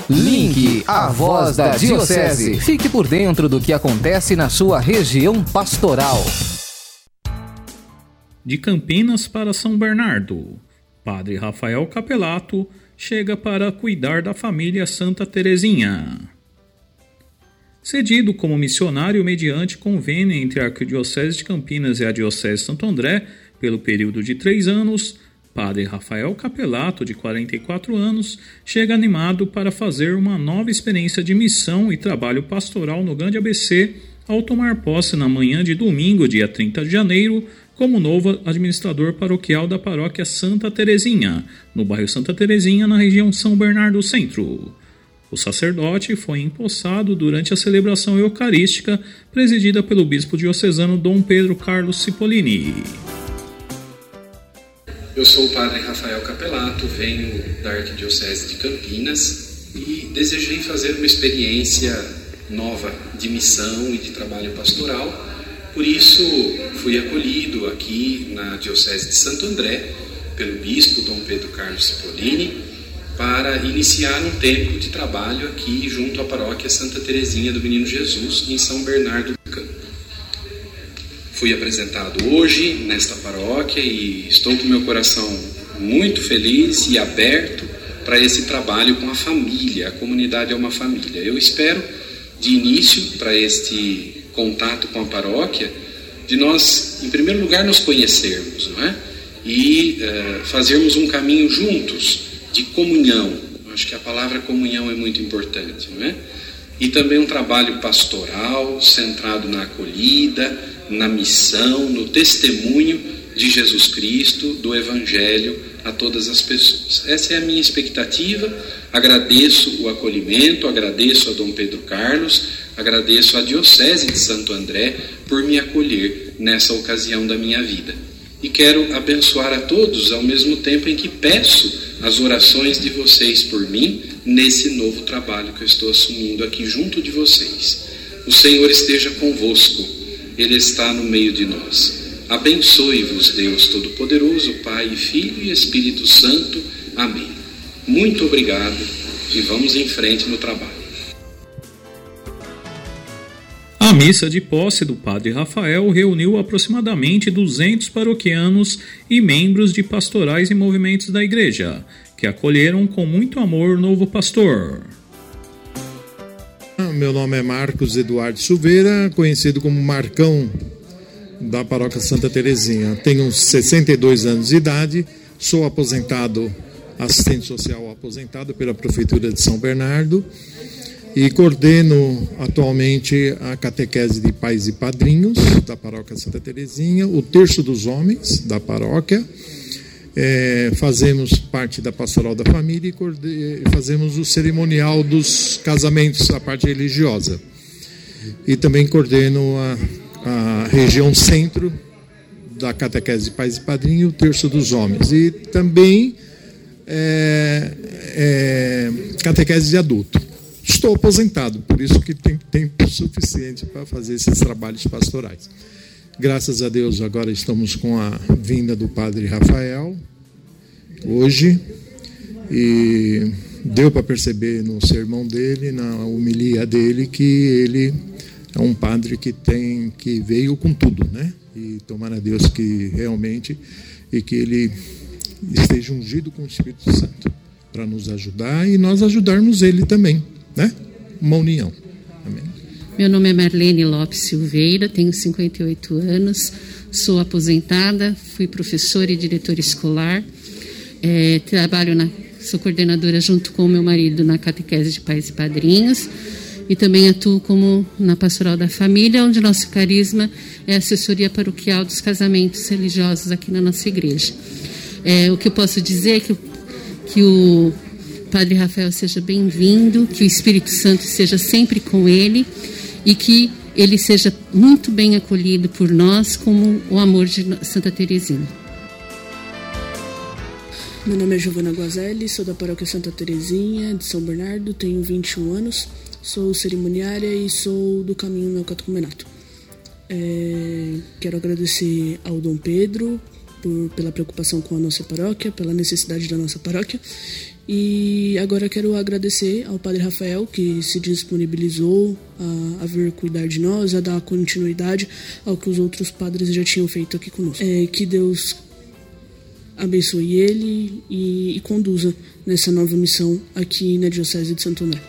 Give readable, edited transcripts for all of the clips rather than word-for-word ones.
Link, a voz da Diocese. Fique por dentro do que acontece na sua região pastoral. De Campinas para São Bernardo, Padre Rafael Capelato chega para cuidar da família Santa Terezinha. Cedido como missionário mediante convênio entre a Arquidiocese de Campinas e a Diocese de Santo André pelo período de 3 anos, Padre Rafael Capelato, de 44 anos, chega animado para fazer uma nova experiência de missão e trabalho pastoral no Grande ABC ao tomar posse na manhã de domingo, dia 30 de janeiro, como novo administrador paroquial da paróquia Santa Terezinha, no bairro Santa Terezinha, na região São Bernardo Centro. O sacerdote foi empossado durante a celebração eucarística presidida pelo bispo diocesano Dom Pedro Carlos Cipollini. Eu sou o Padre Rafael Capelato, venho da Arquidiocese de Campinas e desejei fazer uma experiência nova de missão e de trabalho pastoral. Por isso, fui acolhido aqui na Diocese de Santo André pelo bispo Dom Pedro Carlos Cipollini para iniciar um tempo de trabalho aqui junto à paróquia Santa Terezinha do Menino Jesus, em São Bernardo do Campo. Fui apresentado hoje nesta paróquia e estou com meu coração muito feliz e aberto para esse trabalho com a família. A comunidade é uma família. Eu espero, de início, para este contato com a paróquia, de nós, em primeiro lugar, nos conhecermos, não é? E fazermos um caminho juntos de comunhão. Acho que a palavra comunhão é muito importante, não é? E também um trabalho pastoral, centrado na acolhida, na missão, no testemunho de Jesus Cristo, do Evangelho a todas as pessoas. Essa é a minha expectativa. Agradeço o acolhimento, agradeço a Dom Pedro Carlos, agradeço a Diocese de Santo André por me acolher nessa ocasião da minha vida. E quero abençoar a todos ao mesmo tempo em que peço as orações de vocês por mim nesse novo trabalho que eu estou assumindo aqui junto de vocês. O Senhor esteja convosco. Ele está no meio de nós. Abençoe-vos, Deus Todo-Poderoso, Pai, Filho e Espírito Santo. Amém. Muito obrigado e vamos em frente no trabalho. A missa de posse do Padre Rafael reuniu aproximadamente 200 paroquianos e membros de pastorais e movimentos da Igreja, que acolheram com muito amor o novo pastor. Meu nome é Marcos Eduardo Silveira, conhecido como Marcão, da paróquia Santa Terezinha. Tenho 62 anos de idade, sou aposentado, assistente social aposentado pela Prefeitura de São Bernardo e coordeno atualmente a catequese de pais e padrinhos da paróquia Santa Terezinha, o terço dos homens da paróquia. Fazemos parte da pastoral da família e fazemos o cerimonial dos casamentos, a parte religiosa. E também coordeno a região centro da catequese de pais e padrinhos, o terço dos homens. E também catequese de adulto. Estou aposentado, por isso que tenho tempo suficiente para fazer esses trabalhos pastorais. Graças a Deus, agora estamos com a vinda do Padre Rafael, hoje, e deu para perceber no sermão dele, na homilia dele, que ele é um padre que veio com tudo, né? E tomara a Deus que realmente, e que ele esteja ungido com o Espírito Santo, para nos ajudar e nós ajudarmos ele também, né? Uma união. Amém. Meu nome é Marlene Lopes Silveira, tenho 58 anos, sou aposentada, fui professora e diretora escolar, sou coordenadora junto com o meu marido na catequese de pais e padrinhos e também atuo como na pastoral da família, onde nosso carisma é a assessoria paroquial dos casamentos religiosos aqui na nossa igreja. O que eu posso dizer é que o Padre Rafael seja bem-vindo, que o Espírito Santo esteja sempre com ele e que ele seja muito bem acolhido por nós como o amor de Santa Terezinha. Meu nome é Giovana Guazelli, sou da paróquia Santa Terezinha, de São Bernardo, tenho 21 anos, sou cerimoniária e sou do caminho neocatecumenato. Quero agradecer ao Dom Pedro pela preocupação com a nossa paróquia, pela necessidade da nossa paróquia. E agora quero agradecer ao Padre Rafael, que se disponibilizou a vir cuidar de nós, a dar continuidade ao que os outros padres já tinham feito aqui conosco. Que Deus abençoe ele e conduza nessa nova missão aqui na Diocese de Santo André.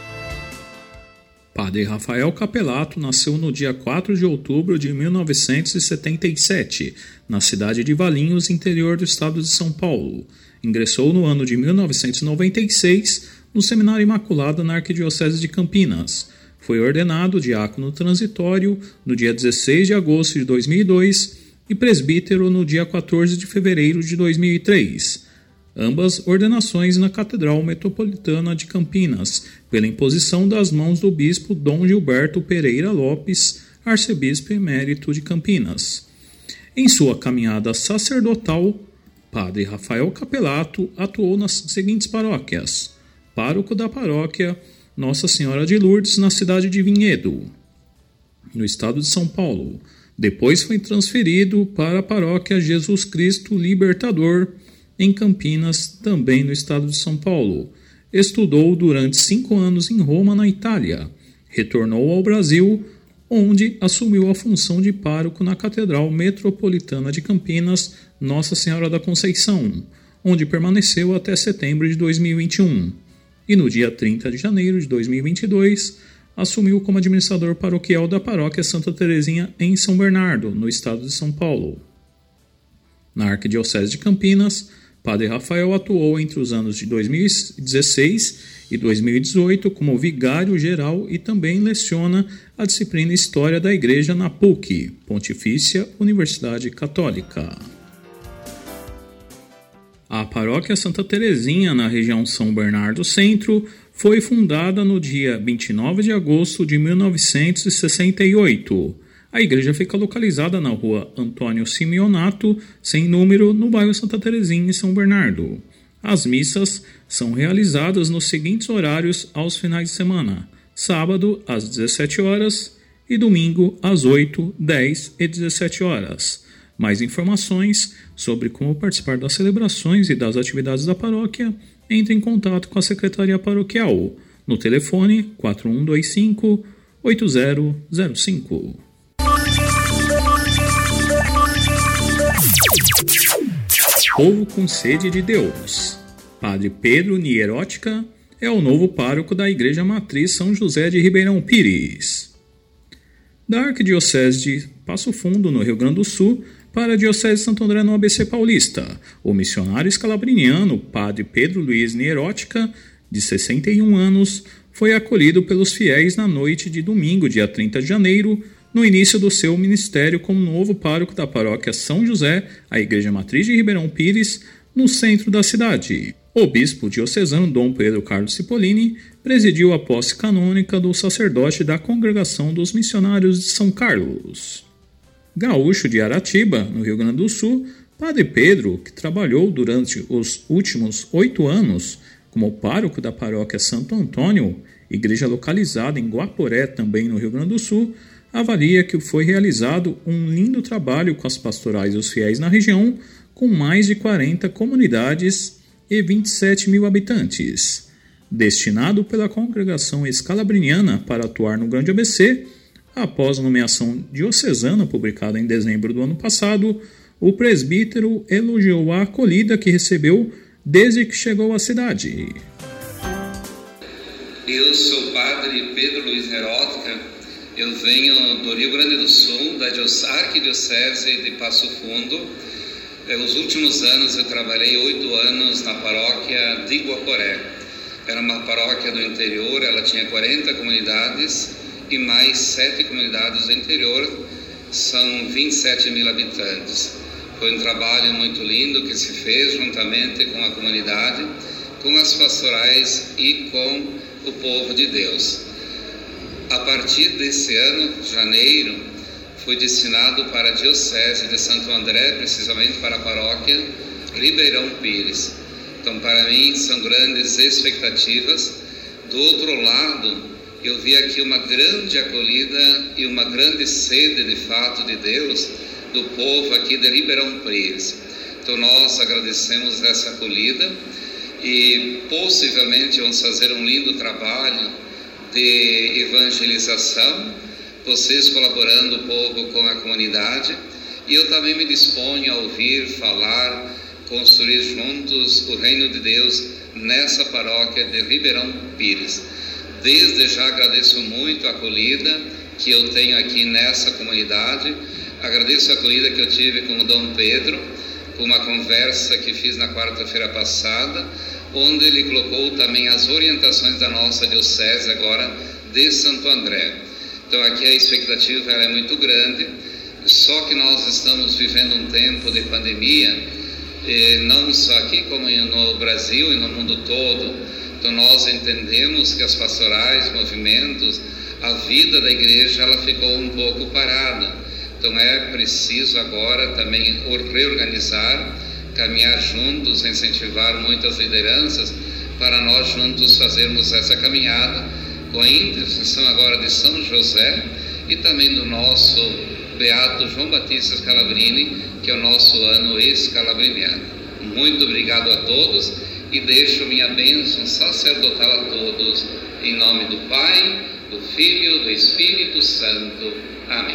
Padre Rafael Capelato nasceu no dia 4 de outubro de 1977, na cidade de Valinhos, interior do estado de São Paulo. Ingressou no ano de 1996 no Seminário Imaculado na Arquidiocese de Campinas. Foi ordenado diácono transitório no dia 16 de agosto de 2002 e presbítero no dia 14 de fevereiro de 2003. Ambas ordenações na Catedral Metropolitana de Campinas, pela imposição das mãos do bispo Dom Gilberto Pereira Lopes, arcebispo emérito de Campinas. Em sua caminhada sacerdotal, Padre Rafael Capelato atuou nas seguintes paróquias: pároco da paróquia Nossa Senhora de Lourdes, na cidade de Vinhedo, no estado de São Paulo. Depois foi transferido para a paróquia Jesus Cristo Libertador, em Campinas, também no estado de São Paulo. Estudou durante 5 anos em Roma, na Itália. Retornou ao Brasil, onde assumiu a função de pároco na Catedral Metropolitana de Campinas, Nossa Senhora da Conceição, onde permaneceu até setembro de 2021. E no dia 30 de janeiro de 2022, assumiu como administrador paroquial da paróquia Santa Terezinha, em São Bernardo, no estado de São Paulo. Na Arquidiocese de Campinas, Padre Rafael atuou entre os anos de 2016 e 2018 como vigário-geral e também leciona a disciplina História da Igreja na PUC, Pontifícia Universidade Católica. A paróquia Santa Terezinha, na região São Bernardo Centro, foi fundada no dia 29 de agosto de 1968. A igreja fica localizada na rua Antônio Simeonato, sem número, no bairro Santa Terezinha, em São Bernardo. As missas são realizadas nos seguintes horários aos finais de semana: sábado às 17 horas e domingo às 8, 10 e 17 horas. Mais informações sobre como participar das celebrações e das atividades da paróquia, entre em contato com a Secretaria Paroquial no telefone 4125-8005. Povo com sede de Deus. Padre Pedro Nierótica é o novo pároco da Igreja Matriz São José de Ribeirão Pires. Da Arquidiocese de Passo Fundo, no Rio Grande do Sul, para a Diocese de Santo André, no ABC Paulista, o missionário escalabriniano Padre Pedro Luiz Nierótica, de 61 anos, foi acolhido pelos fiéis na noite de domingo, dia 30 de janeiro, no início do seu ministério como novo pároco da paróquia São José, a Igreja Matriz de Ribeirão Pires, no centro da cidade. O bispo diocesano Dom Pedro Carlos Cipollini presidiu a posse canônica do sacerdote da Congregação dos Missionários de São Carlos. Gaúcho de Aratiba, no Rio Grande do Sul, Padre Pedro, que trabalhou durante os últimos 8 anos como pároco da paróquia Santo Antônio, igreja localizada em Guaporé, também no Rio Grande do Sul, avalia que foi realizado um lindo trabalho com as pastorais dos fiéis na região, com mais de 40 comunidades e 27 mil habitantes. Destinado pela congregação escalabriniana para atuar no Grande ABC, após a nomeação diocesana publicada em dezembro do ano passado, o presbítero elogiou a acolhida que recebeu desde que chegou à cidade. Eu sou o Padre Pedro Luiz Nierótica. Eu venho do Rio Grande do Sul, da Arquidiocese de Passo Fundo. Os últimos anos eu trabalhei 8 anos na paróquia de Guaporé. Era uma paróquia do interior, ela tinha 40 comunidades e mais 7 comunidades do interior, são 27 mil habitantes. Foi um trabalho muito lindo que se fez juntamente com a comunidade, com as pastorais e com o povo de Deus. A partir desse ano, janeiro, fui destinado para a Diocese de Santo André, precisamente para a paróquia Ribeirão Pires. Então, para mim, são grandes expectativas. Do outro lado, eu vi aqui uma grande acolhida e uma grande sede, de fato, de Deus do povo aqui de Ribeirão Pires. Então nós agradecemos essa acolhida e possivelmente vamos fazer um lindo trabalho de evangelização, vocês colaborando um pouco com a comunidade, e eu também me disponho a ouvir, falar, construir juntos o reino de Deus nessa paróquia de Ribeirão Pires. Desde já agradeço muito a acolhida que eu tenho aqui nessa comunidade, agradeço a acolhida que eu tive com o Dom Pedro, com uma conversa que fiz na quarta-feira passada, onde ele colocou também as orientações da nossa diocese agora de Santo André. Então aqui a expectativa ela é muito grande, só que nós estamos vivendo um tempo de pandemia, não só aqui como no Brasil e no mundo todo. Então nós entendemos que as pastorais, movimentos, a vida da igreja ela ficou um pouco parada. Então é preciso agora também reorganizar, caminhar juntos, incentivar muitas lideranças para nós juntos fazermos essa caminhada com a intercessão agora de São José e também do nosso Beato João Batista Scalabrini, que é o nosso ano escalabriniano. Muito obrigado a todos e deixo minha bênção sacerdotal a todos, em nome do Pai, do Filho e do Espírito Santo. Amém.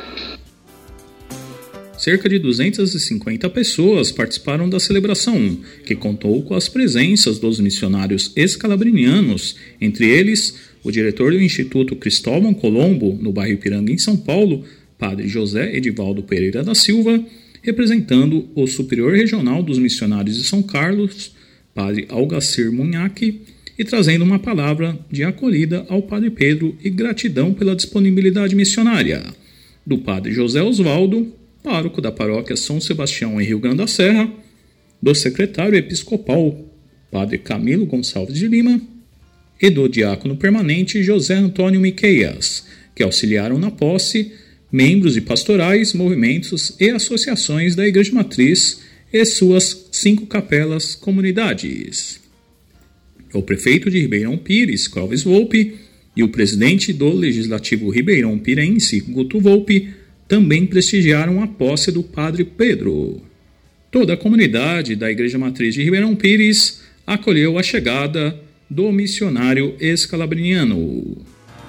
Cerca de 250 pessoas participaram da celebração, que contou com as presenças dos missionários escalabrinianos, entre eles o diretor do Instituto Cristóvão Colombo, no bairro Ipiranga, em São Paulo, Padre José Edivaldo Pereira da Silva, representando o Superior Regional dos Missionários de São Carlos, Padre Algacir Munhaque, e trazendo uma palavra de acolhida ao Padre Pedro e gratidão pela disponibilidade missionária. Do Padre José Osvaldo, pároco da paróquia São Sebastião em Rio Grande da Serra, do secretário episcopal Padre Camilo Gonçalves de Lima e do diácono permanente José Antônio Miqueias, que auxiliaram na posse membros de pastorais, movimentos e associações da Igreja Matriz e suas 5 capelas comunidades. O prefeito de Ribeirão Pires, Clóvis Volpe, e o presidente do Legislativo Ribeirão Pirense, Guto Volpe, também prestigiaram a posse do Padre Pedro. Toda a comunidade da Igreja Matriz de Ribeirão Pires acolheu a chegada do missionário escalabriniano.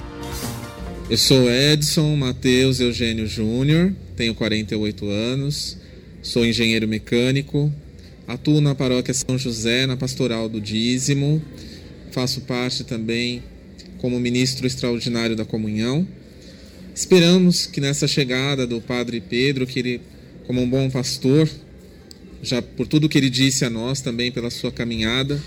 Eu sou Edson Matheus Eugênio Júnior, tenho 48 anos, sou engenheiro mecânico, atuo na paróquia São José, na pastoral do dízimo, faço parte também como ministro extraordinário da comunhão. Esperamos que nessa chegada do Padre Pedro, que ele, como um bom pastor, já por tudo que ele disse a nós, também pela sua caminhada,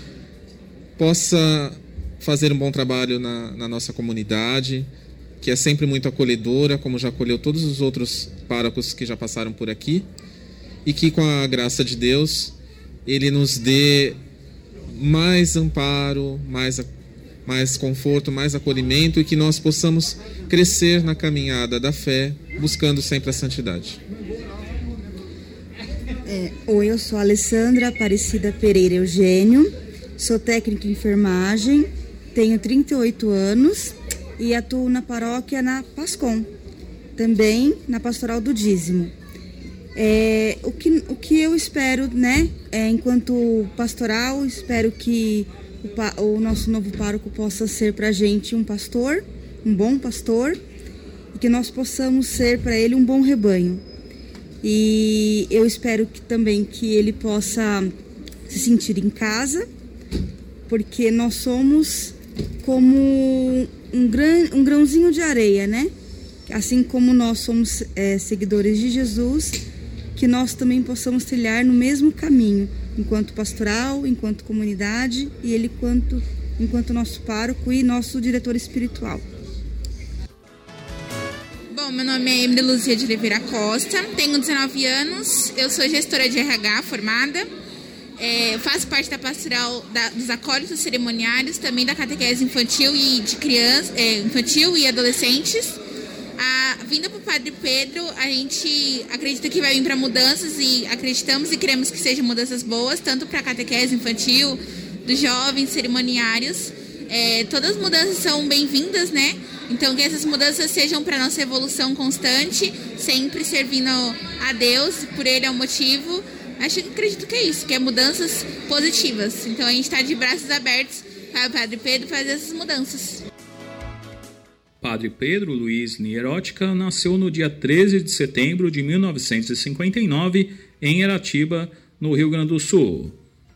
possa fazer um bom trabalho na nossa comunidade, que é sempre muito acolhedora, como já acolheu todos os outros párocos que já passaram por aqui, e que com a graça de Deus, ele nos dê mais amparo, mais conforto, mais acolhimento, e que nós possamos crescer na caminhada da fé, buscando sempre a santidade. Oi, eu sou Alessandra Aparecida Pereira Eugênio, sou técnica em enfermagem, tenho 38 anos e atuo na paróquia na Pascom, também na pastoral do dízimo. O que eu espero, né, enquanto pastoral, espero que o nosso novo pároco possa ser para a gente um pastor, um bom pastor, e que nós possamos ser para ele um bom rebanho. E eu espero também que ele possa se sentir em casa, porque nós somos como um grãozinho de areia, né? Assim como nós somos seguidores de Jesus, que nós também possamos trilhar no mesmo caminho, enquanto pastoral, enquanto comunidade, e ele enquanto nosso pároco e nosso diretor espiritual. Bom, meu nome é Emily Luzia de Oliveira Costa, tenho 19 anos, eu sou gestora de RH formada, faço parte da pastoral dos acólitos cerimoniários, também da catequese infantil e de crianças, infantil e adolescentes. A vinda para o Padre Pedro, a gente acredita que vai vir para mudanças e acreditamos e queremos que sejam mudanças boas, tanto para a catequese infantil, dos jovens cerimoniários, Todas as mudanças são bem-vindas, né? Então que essas mudanças sejam para nossa evolução constante, sempre servindo a Deus, por Ele é o motivo. Acredito que é isso, que é mudanças positivas. Então a gente está de braços abertos para o Padre Pedro fazer essas mudanças. Padre Pedro Luiz Nierótica nasceu no dia 13 de setembro de 1959 em Aratiba, no Rio Grande do Sul.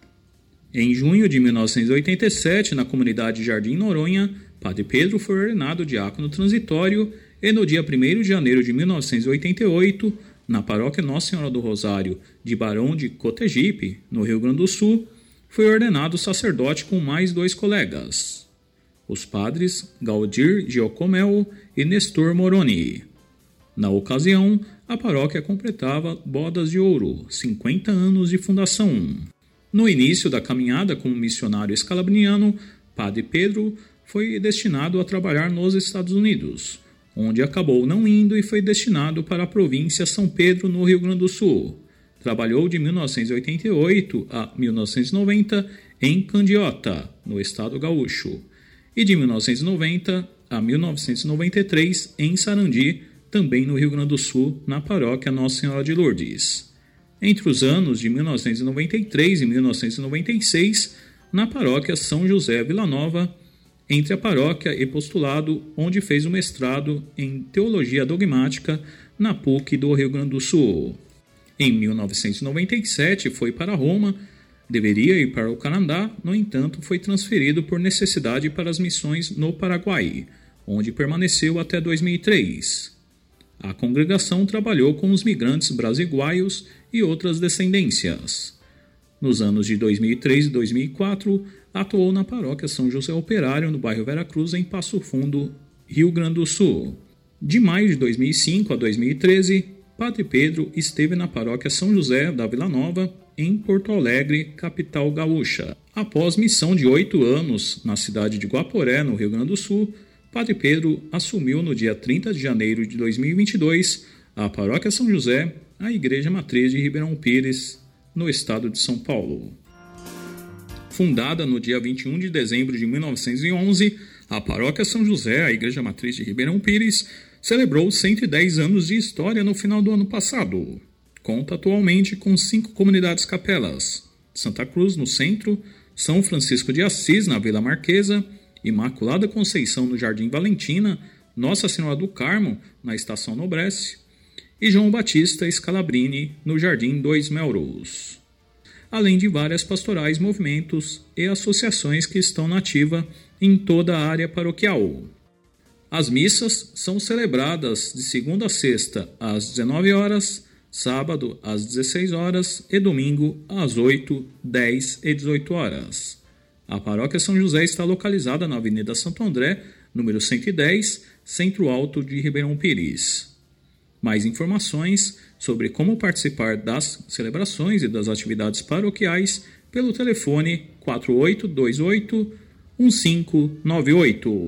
Em junho de 1987, na comunidade Jardim Noronha, Padre Pedro foi ordenado diácono transitório e no dia 1º de janeiro de 1988, na paróquia Nossa Senhora do Rosário de Barão de Cotegipe, no Rio Grande do Sul, foi ordenado sacerdote com mais 2 colegas, os padres Galdir Giacomel e Nestor Moroni. Na ocasião, a paróquia completava bodas de ouro, 50 anos de fundação. No início da caminhada como missionário escalabriniano, Padre Pedro foi destinado a trabalhar nos Estados Unidos, onde acabou não indo e foi destinado para a província São Pedro, no Rio Grande do Sul. Trabalhou de 1988 a 1990 em Candiota, no estado gaúcho, e de 1990 a 1993 em Sarandi, também no Rio Grande do Sul, na paróquia Nossa Senhora de Lourdes. Entre os anos de 1993 e 1996, na paróquia São José Vila Nova, entre a paróquia e postulado, onde fez o mestrado em Teologia Dogmática na PUC do Rio Grande do Sul. Em 1997 foi para Roma, deveria ir para o Canadá, no entanto foi transferido por necessidade para as missões no Paraguai, onde permaneceu até 2003. A congregação trabalhou com os migrantes brasiguaios e outras descendências. Nos anos de 2003 e 2004, atuou na paróquia São José Operário, no bairro Veracruz, em Passo Fundo, Rio Grande do Sul. De maio de 2005 a 2013, Padre Pedro esteve na paróquia São José da Vila Nova, em Porto Alegre, capital gaúcha. Após missão de 8 anos na cidade de Guaporé, no Rio Grande do Sul, Padre Pedro assumiu no dia 30 de janeiro de 2022 a paróquia São José, a Igreja Matriz de Ribeirão Pires, no estado de São Paulo. Fundada no dia 21 de dezembro de 1911, a paróquia São José, a Igreja Matriz de Ribeirão Pires, celebrou 110 anos de história no final do ano passado. Conta atualmente com 5 comunidades capelas: Santa Cruz, no centro, São Francisco de Assis, na Vila Marquesa, Imaculada Conceição, no Jardim Valentina, Nossa Senhora do Carmo, na Estação Nobresse, e João Batista Scalabrini, no Jardim 2 Melrose. Além de várias pastorais, movimentos e associações que estão na ativa em toda a área paroquial. As missas são celebradas de segunda a sexta às 19 horas, sábado às 16 horas e domingo às 8, 10 e 18 horas. A paróquia São José está localizada na Avenida Santo André, número 110, Centro Alto de Ribeirão Pires. Mais informações sobre como participar das celebrações e das atividades paroquiais pelo telefone 4828-1598.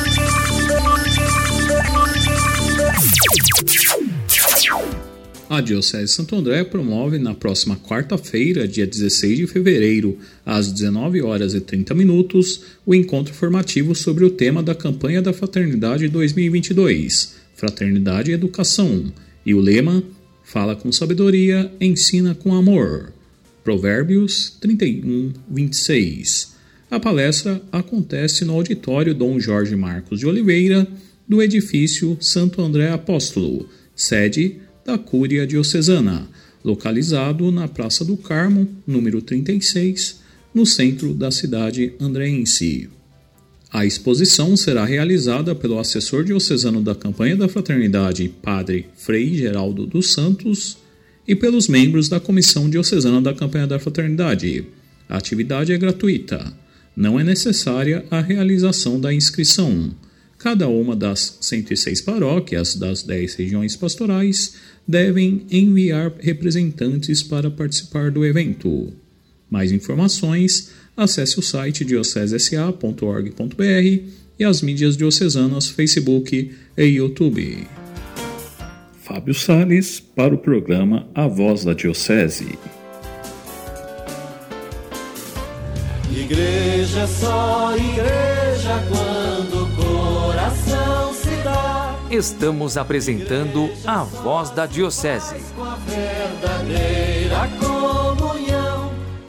A Diocese de Santo André promove na próxima quarta-feira, dia 16 de fevereiro, às 19 horas e 30 minutos, o encontro formativo sobre o tema da campanha da Fraternidade 2022, Fraternidade e Educação, e o lema Fala com sabedoria, ensina com amor. Provérbios 31, 26. A palestra acontece no auditório Dom Jorge Marcos de Oliveira, do edifício Santo André Apóstolo, sede da Cúria Diocesana, localizado na Praça do Carmo, número 36, no centro da cidade andreense. A exposição será realizada pelo assessor diocesano da campanha da Fraternidade, Padre Frei Geraldo dos Santos, e pelos membros da Comissão Diocesana da Campanha da Fraternidade. A atividade é gratuita. Não é necessária a realização da inscrição. Cada uma das 106 paróquias das 10 regiões pastorais devem enviar representantes para participar do evento. Mais informações, acesse o site diocesesa.org.br e as mídias diocesanas Facebook e YouTube. Fábio Salles para o programa A Voz da Diocese. Igreja é só igreja quando o coração se dá. Estamos apresentando A Voz da Diocese. Com a verdadeira